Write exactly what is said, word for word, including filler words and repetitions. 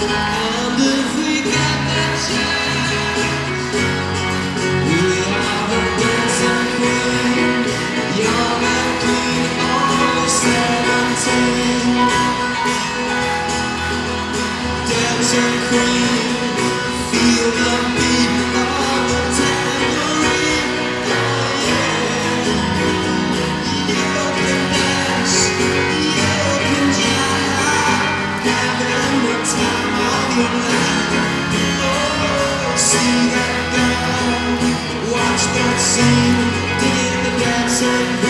And if we get the chance, we have a dancing queen, young and clean, only seventeen. Dancing queen, feel the beat of the tambourine. Oh yeah, you can dance, you can jive, having the time of your life. Oh, see that girl, watch that scene, dig the dancing.